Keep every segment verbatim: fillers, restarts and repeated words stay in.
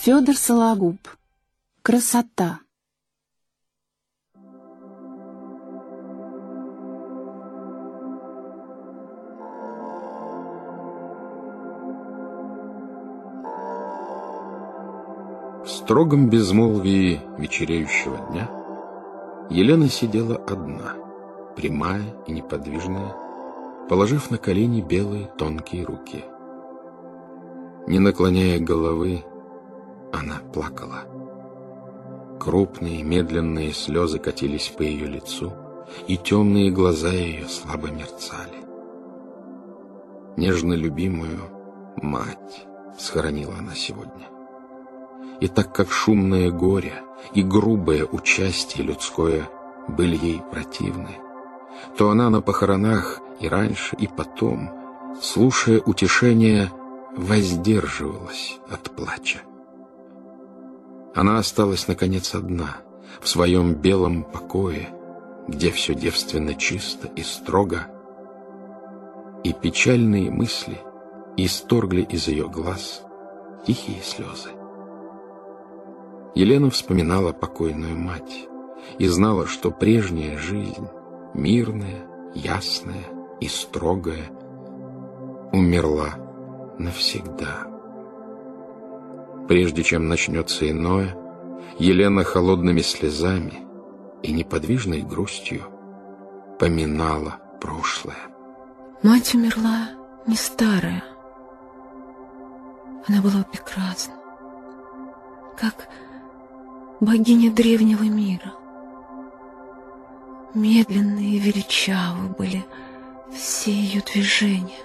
Федор Сологуб. Красота. В строгом безмолвии вечереющего дня Елена сидела одна, прямая и неподвижная, положив на колени белые тонкие руки. Не наклоняя головы, она плакала. Крупные медленные слезы катились по ее лицу, и темные глаза ее слабо мерцали. Нежно любимую мать схоронила она сегодня. И так как шумное горе и грубое участие людское были ей противны, то она на похоронах и раньше, и потом, слушая утешения, воздерживалась от плача. Она осталась, наконец, одна, в своем белом покое, где все девственно чисто и строго, и печальные мысли исторгли из ее глаз тихие слезы. Елена вспоминала покойную мать и знала, что прежняя жизнь, мирная, ясная и строгая, умерла навсегда. Прежде чем начнется иное, Елена холодными слезами и неподвижной грустью поминала прошлое. Мать умерла не старая. Она была прекрасна, как богиня древнего мира. Медленные и величавы были все ее движения.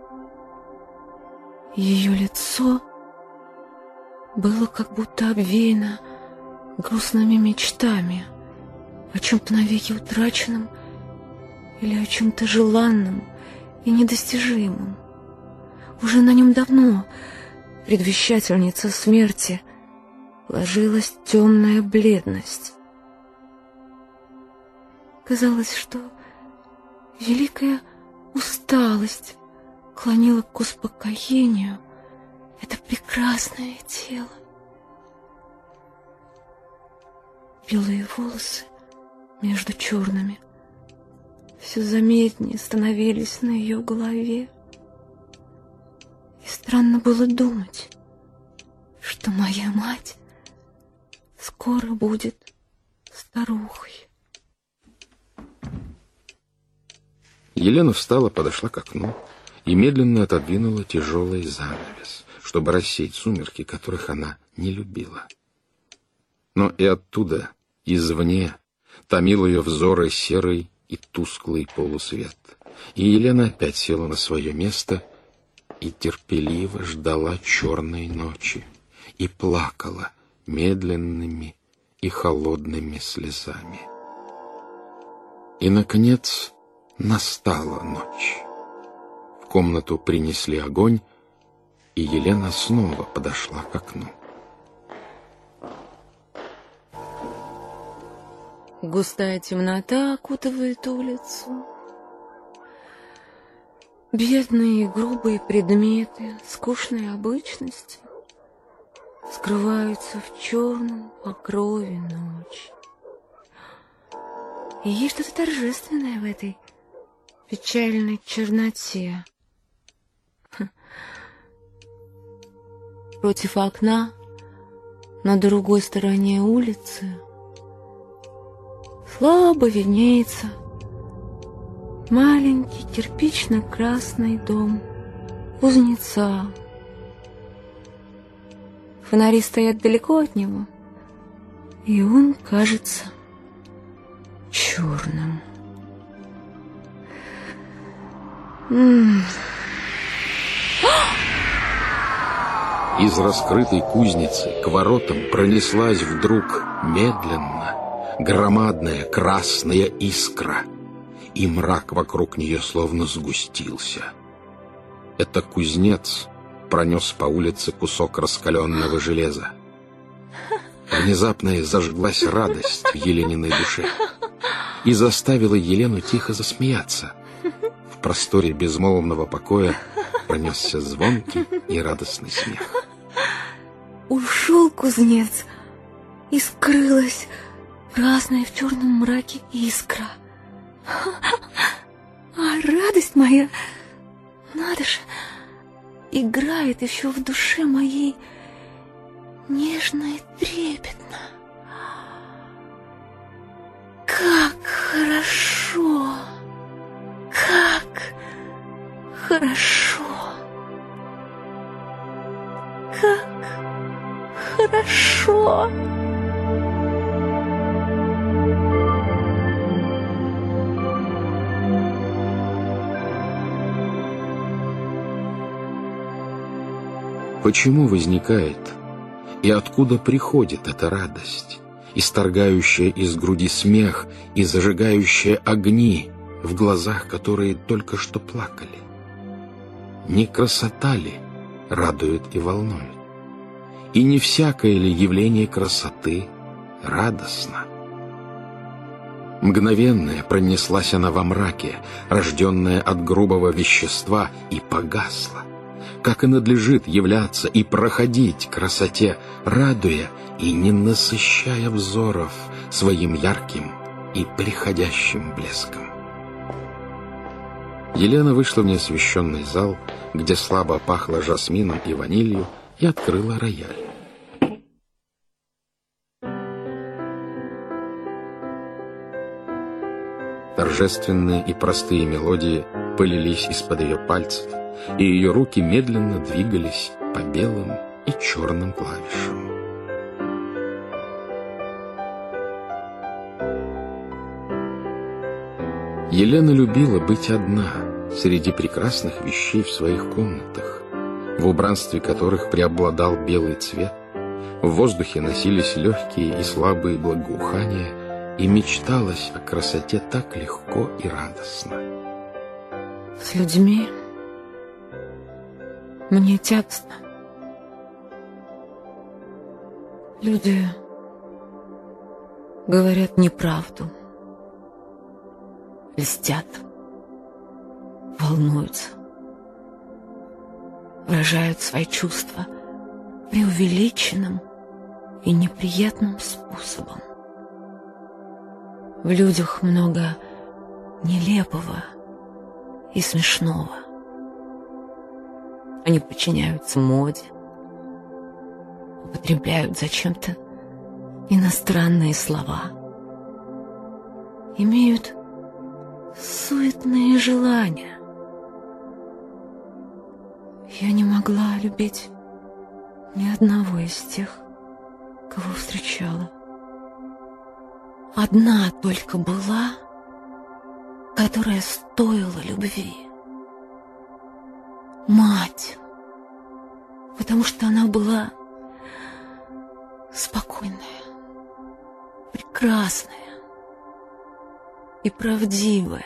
Ее лицо было как будто обвеяно грустными мечтами о чем-то навеки утраченном или о чем-то желанном и недостижимом. Уже на нем давно, предвещательница смерти, ложилась темная бледность. Казалось, что великая усталость клонила к успокоению это прекрасное тело. Белые волосы между черными все заметнее становились на ее голове. И странно было думать, что моя мать скоро будет старухой. Елена встала, подошла к окну и медленно отодвинула тяжелый занавес, чтобы рассеять сумерки, которых она не любила. Но и оттуда, извне, томил ее взоры серый и тусклый полусвет. И Елена опять села на свое место и терпеливо ждала черной ночи и плакала медленными и холодными слезами. И, наконец, настала ночь. В комнату принесли огонь, и Елена снова подошла к окну. Густая темнота окутывает улицу. Бедные и грубые предметы скучной обычности скрываются в черном покрове ночи. И есть что-то торжественное в этой печальной черноте. Против окна, на другой стороне улицы, слабо виднеется маленький кирпично-красный дом кузнеца. Фонари стоят далеко от него, и он кажется черным. М-м. Из раскрытой кузницы к воротам пронеслась вдруг медленно громадная красная искра, и мрак вокруг нее словно сгустился. Это кузнец пронес по улице кусок раскаленного железа. Внезапно зажглась радость в Елениной душе и заставила Елену тихо засмеяться. В просторе безмолвного покоя пронесся звонкий и радостный смех. ушел кузнец, и скрылась красная в черном мраке искра. А радость моя, надо же, играет еще в душе моей нежно и трепетно. Как хорошо, как хорошо, как хорошо. Почему возникает и откуда приходит эта радость, исторгающая из груди смех и зажигающая огни в глазах, которые только что плакали? Не красота ли радует и волнует? И не всякое ли явление красоты радостно? Мгновенная пронеслась она во мраке, рожденная от грубого вещества, и погасла. Как и надлежит являться и проходить красоте, радуя и не насыщая взоров своим ярким и приходящим блеском. Елена вышла в неосвещенный зал, где слабо пахло жасмином и ванилью, и открыла рояль. Торжественные и простые мелодии полились из-под ее пальцев, и ее руки медленно двигались по белым и черным клавишам. Елена любила быть одна среди прекрасных вещей в своих комнатах, в убранстве которых преобладал белый цвет, в воздухе носились легкие и слабые благоухания, и мечталось о красоте так легко и радостно. С людьми мне тягостно. Люди говорят неправду, льстят, волнуются, выражают свои чувства преувеличенным и неприятным способом. В людях много нелепого и смешного. Они подчиняются моде, употребляют зачем-то иностранные слова, имеют суетные желания. Я не могла любить ни одного из тех, кого встречала. Одна только была, которая стоила любви. Мать, потому что она была спокойная, прекрасная и правдивая.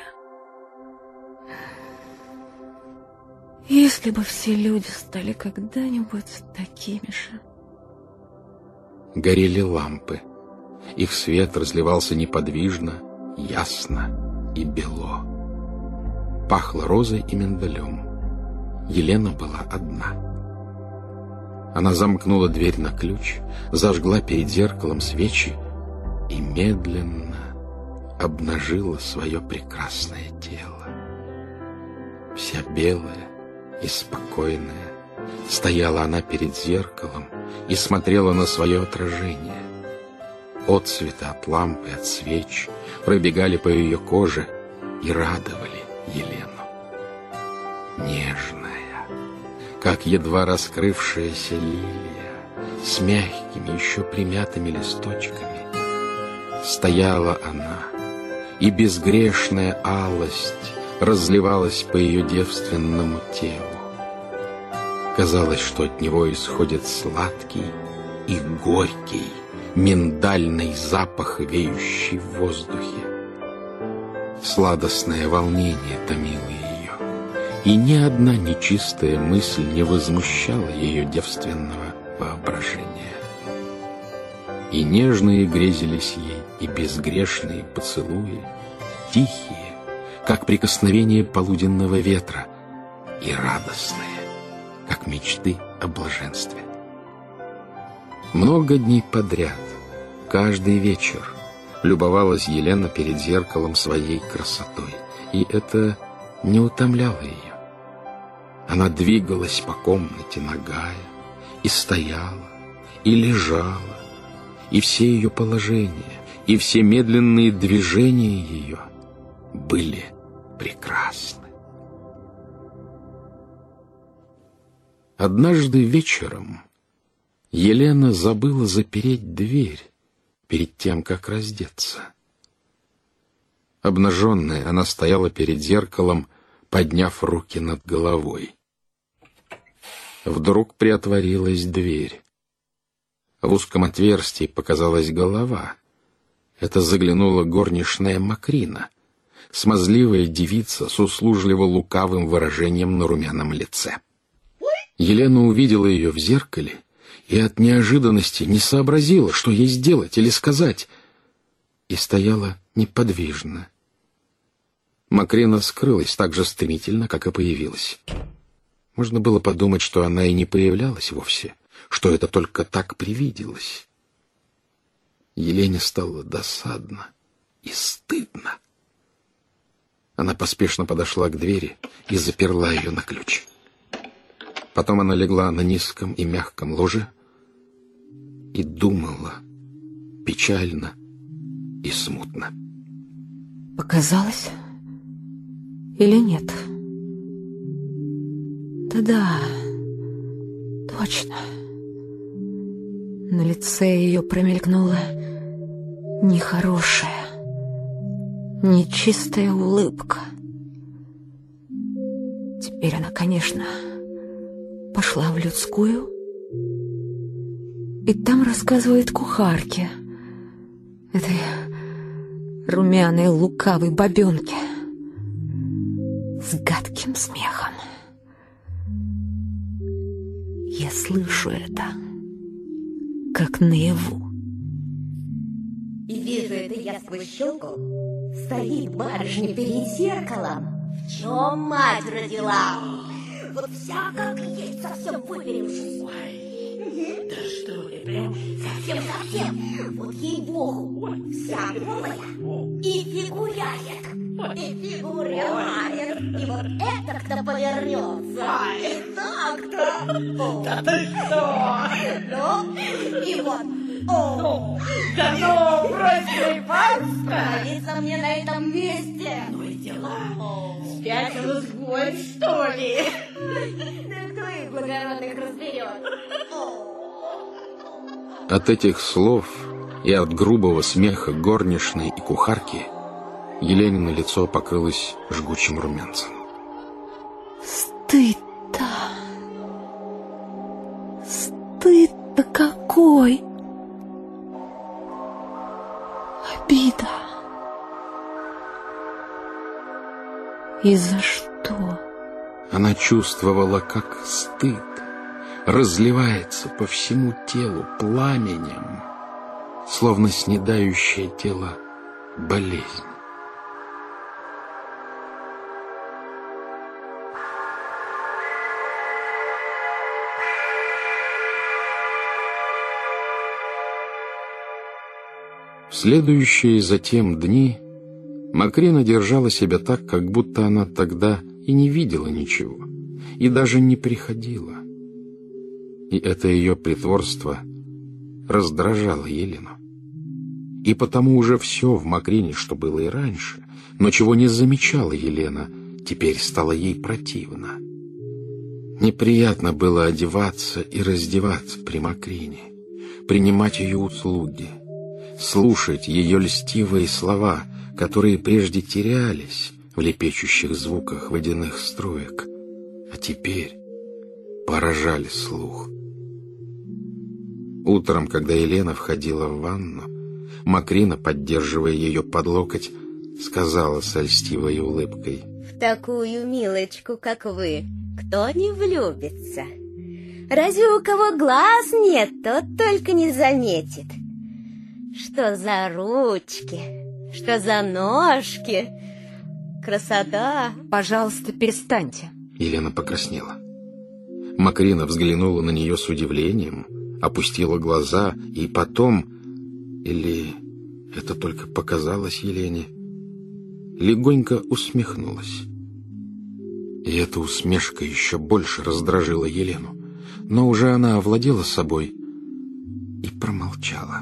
Если бы все люди стали когда-нибудь такими же. Горели лампы. Их свет разливался неподвижно, ясно и бело. Пахло розой и миндалем. Елена была одна. Она замкнула дверь на ключ, зажгла перед зеркалом свечи и медленно обнажила свое прекрасное тело. Вся белая и спокойная стояла она перед зеркалом и смотрела на свое отражение. Отцветы от лампы, от свеч пробегали по ее коже и радовали Елену. Нежная, как едва раскрывшаяся лилия, с мягкими, еще примятыми листочками, стояла она, и безгрешная алость разливалась по ее девственному телу. Казалось, что от него исходит сладкий и горький миндальный запах, веющий в воздухе. Сладостное волнение томило ее, и ни одна нечистая мысль не возмущала ее девственного воображения. И нежные грезились ей, и безгрешные поцелуи, тихие, как прикосновение полуденного ветра, и радостные, как мечты о блаженстве. Много дней подряд, каждый вечер, любовалась Елена перед зеркалом своей красотой, и это не утомляло ее. Она двигалась по комнате нагая, и стояла, и лежала, и все ее положения, и все медленные движения ее были прекрасны. Однажды вечером Елена забыла запереть дверь перед тем, как раздеться. Обнаженная, она стояла перед зеркалом, подняв руки над головой. Вдруг приотворилась дверь. В узком отверстии показалась голова. Это заглянула горничная Макрина, смазливая девица с услужливо-лукавым выражением на румяном лице. Елена увидела ее в зеркале и от неожиданности не сообразила, что ей сделать или сказать, и стояла неподвижно. Макрина скрылась так же стремительно, как и появилась. Можно было подумать, что она и не появлялась вовсе, что это только так привиделось. Елене стало досадно и стыдно. Она поспешно подошла к двери и заперла ее на ключ. Потом она легла на низком и мягком ложе и думала печально и смутно. Показалось или нет? Да-да, точно. На лице ее промелькнула нехорошая, нечистая улыбка. Теперь она, конечно, пошла в людскую и там рассказывает кухарке, этой румяной лукавой бабенке с гадким смехом. Я слышу это, как наяву. И вижу это я сквозь щелку. Стоит барышня перед зеркалом. В чем мать родила? Вот вся как есть, совсем выперевшись. Ой, да что ты, прям совсем-совсем. Вот ей-богу, вся голая и фигуряет. И фигуряет. И вот это-то повернется. И так-то. Да ты что? Ну, и вот. О, да ну, брось, бабушка! Остановиться мне на этом месте. Ну и дела. Спятил изгой, что ли? Да кто их благородных разберет? От этих слов и от грубого смеха горничной и кухарки Еленина лицо покрылось жгучим румянцем. Стыд-то! Стыд-то какой! Обида! И за что? Она чувствовала, как стыд разливается по всему телу пламенем, словно снедающее тело болезнь. В следующие затем дни Макрина держала себя так, как будто она тогда и не видела ничего, и даже не приходила. И это ее притворство раздражало Елену. И потому уже все в Макрине, что было и раньше, но чего не замечала Елена, теперь стало ей противно. Неприятно было одеваться и раздеваться при Макрине, принимать ее услуги, слушать ее льстивые слова, которые прежде терялись в лепечущих звуках водяных струек, а теперь поражали слух. Утром, когда Елена входила в ванну, Макрина, поддерживая ее под локоть, сказала с льстивой улыбкой: «В такую милочку, как вы, кто не влюбится? Разве у кого глаз нет, тот только не заметит. Что за ручки, что за ножки, красота!» Пожалуйста, перестаньте. Елена покраснела. Макрина взглянула на нее с удивлением, опустила глаза и потом, или это только показалось Елене, легонько усмехнулась. И эта усмешка еще больше раздражила Елену, но уже она овладела собой и промолчала.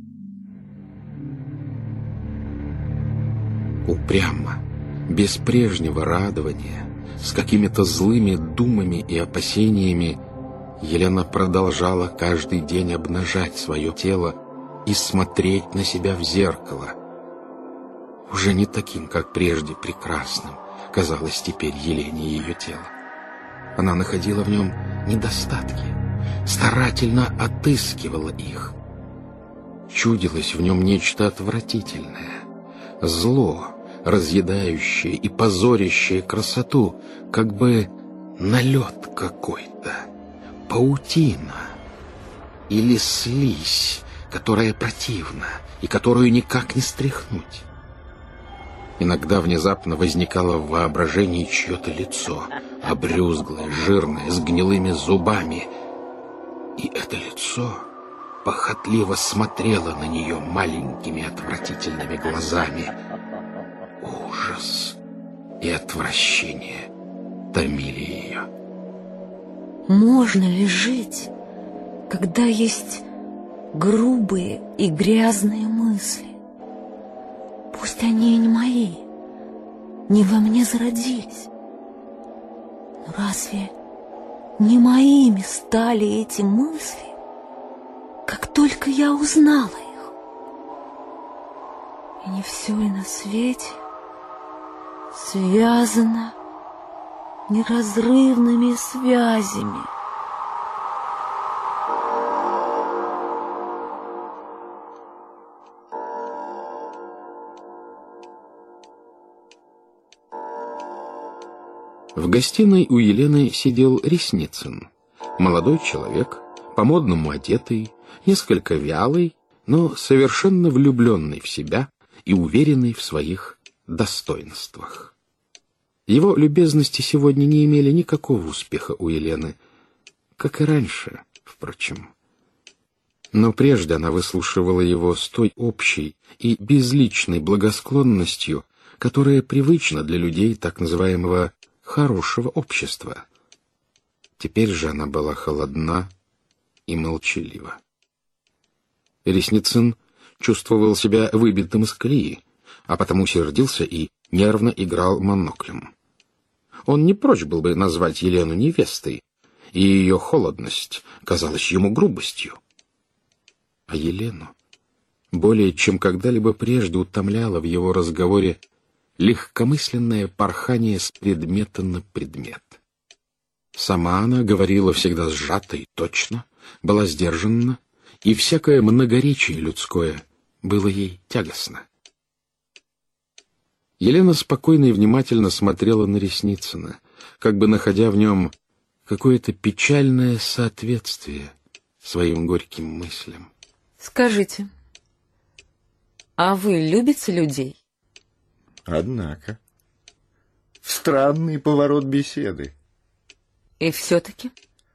Упрямо, без прежнего радования, с какими-то злыми думами и опасениями, Елена продолжала каждый день обнажать свое тело и смотреть на себя в зеркало. Уже не таким, как прежде, прекрасным казалось теперь Елене ее тело. Она находила в нем недостатки, старательно отыскивала их. Чудилось в нем нечто отвратительное, зло, разъедающее и позорящее красоту, как бы налет какой-то, паутина или слизь, которая противна и которую никак не стряхнуть. Иногда внезапно возникало в воображении чье-то лицо, обрюзглое, жирное, с гнилыми зубами. И это лицо похотливо смотрело на нее маленькими отвратительными глазами. Ужас и отвращение томили ее. Можно ли жить, когда есть грубые и грязные мысли? Пусть они и не мои, не во мне зародились. Но разве не моими стали эти мысли, как только я узнала их? И не все ли на свете связано неразрывными связями? В гостиной у Елены сидел Ресницын, молодой человек, по-модному одетый, несколько вялый, но совершенно влюбленный в себя и уверенный в своих достоинствах. Его любезности сегодня не имели никакого успеха у Елены, как и раньше, впрочем. Но прежде она выслушивала его с той общей и безличной благосклонностью, которая привычна для людей так называемого хорошего общества. Теперь же она была холодна и молчалива. Ресницын чувствовал себя выбитым из колеи, а потому сердился и нервно играл моноклем. Он не прочь был бы назвать Елену невестой, и ее холодность казалась ему грубостью. А Елену более чем когда-либо прежде утомляла в его разговоре легкомысленное порхание с предмета на предмет. Сама она говорила всегда сжато и точно, была сдержанна, и всякое многоречие людское было ей тягостно. Елена спокойно и внимательно смотрела на Ресницына, как бы находя в нем какое-то печальное соответствие своим горьким мыслям. Скажите, а вы любите людей? Однако, странный поворот беседы. И все-таки?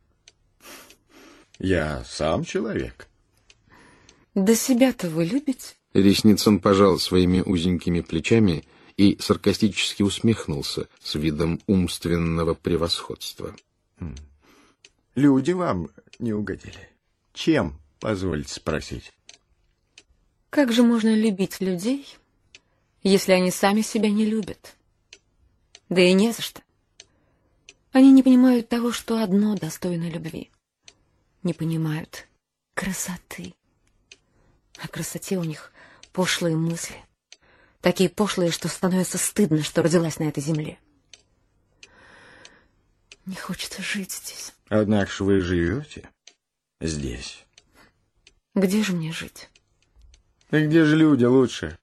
Я сам человек. Да себя-то вы любите? Ресницын пожал своими узенькими плечами и саркастически усмехнулся с видом умственного превосходства. Люди вам не угодили. Чем, позвольте спросить? Как же можно любить людей, если они сами себя не любят? Да и не за что. Они не понимают того, что одно достойно любви. Не понимают красоты. О красоте у них пошлые мысли. Такие пошлые, что становится стыдно, что родилась на этой земле. Не хочется жить здесь. Однако ж вы живете здесь. Где же мне жить? И где же люди лучше?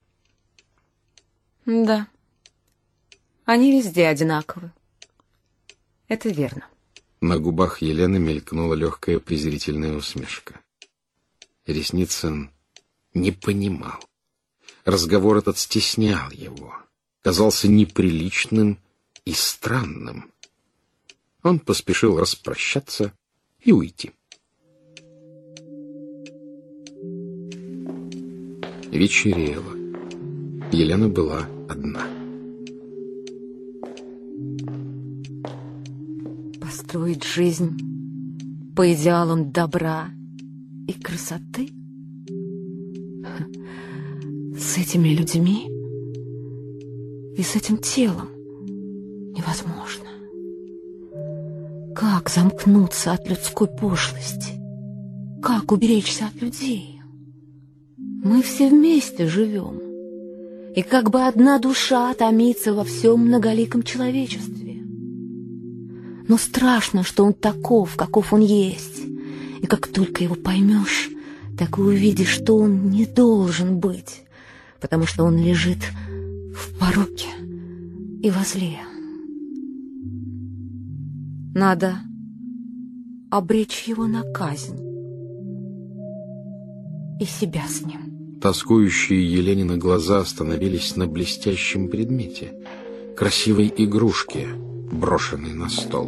Да. Они везде одинаковы. Это верно. На губах Елены мелькнула легкая презрительная усмешка. Ресницын не понимал. Разговор этот стеснял его, казался неприличным и странным. Он поспешил распрощаться и уйти. Вечерело. Елена была одна. Построить жизнь по идеалам добра и красоты? С этими людьми и с этим телом невозможно. Как замкнуться от людской пошлости? Как уберечься от людей? Мы все вместе живем, и как бы одна душа томится во всем многоликом человечестве. Но страшно, что он таков, каков он есть, и как только его поймешь, так и увидишь, что он не должен быть, потому что он лежит в пороке и во зле. Надо обречь его на казнь и себя с ним. Тоскующие Еленины глаза остановились на блестящем предмете, красивой игрушке, брошенной на стол.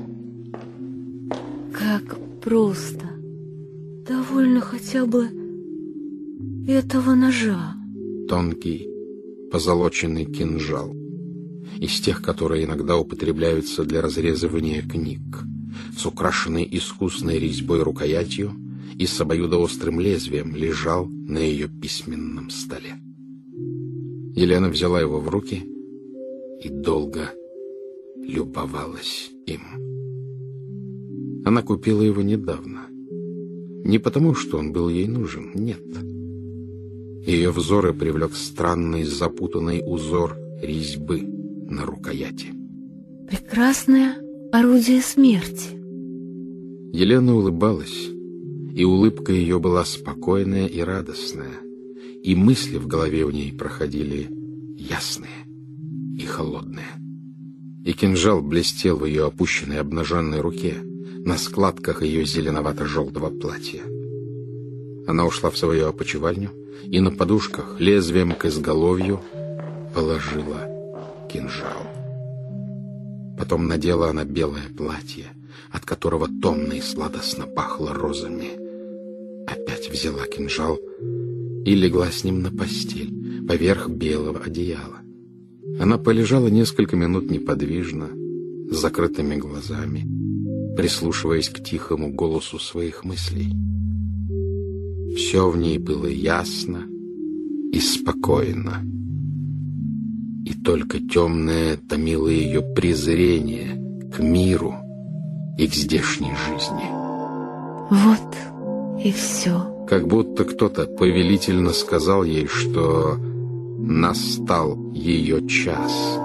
Как просто. Довольно хотя бы этого ножа. Тонкий, позолоченный кинжал. Из тех, которые иногда употребляются для разрезывания книг, с украшенной искусной резьбой рукоятью и с обоюдоострым лезвием, лежал на ее письменном столе. Елена взяла его в руки и долго любовалась им. Она купила его недавно. Не потому, что он был ей нужен, нет. Ее взоры привлек странный запутанный узор резьбы на рукояти. Прекрасное орудие смерти. Елена улыбалась, и улыбка ее была спокойная и радостная, и мысли в голове у ней проходили ясные и холодные. И кинжал блестел в ее опущенной обнаженной руке, на складках ее зеленовато-желтого платья. Она ушла в свою опочивальню и на подушках лезвием к изголовью положила кинжал. Потом надела она белое платье, от которого томно и сладостно пахло розами. Опять взяла кинжал и легла с ним на постель, поверх белого одеяла. Она полежала несколько минут неподвижно, с закрытыми глазами, прислушиваясь к тихому голосу своих мыслей. Все в ней было ясно и спокойно. И только темное томило ее презрение к миру и к здешней жизни. Вот и все. Как будто кто-то повелительно сказал ей, что настал ее час.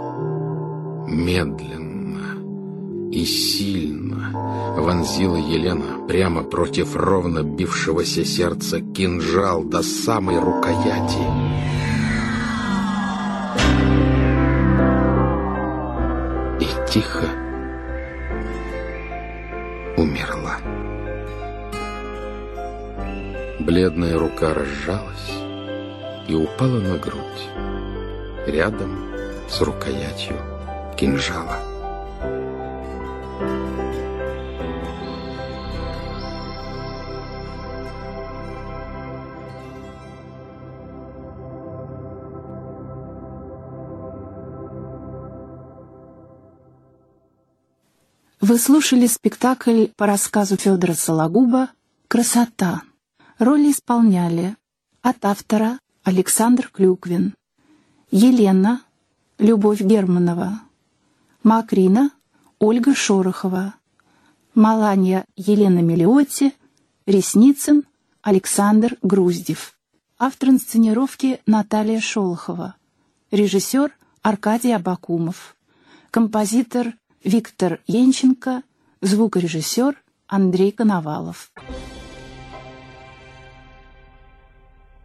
Медленно и сильно вонзила Елена прямо против ровно бившегося сердца кинжал до самой рукояти. И тихо умерла. Бледная рука разжалась и упала на грудь, рядом с рукоятью кинжала. Вы слушали спектакль по рассказу Федора Сологуба «Красота». Роли исполняли от автора Александр Клюквин, Елена Любовь Германова, Макрина Ольга Шорохова, Маланья Елена Мелиотти, Ресницын Александр Груздев. Автор инсценировки Наталья Шолохова. Режиссер Аркадий Абакумов. Композитор Виктор Янченко, звукорежиссер Андрей Коновалов.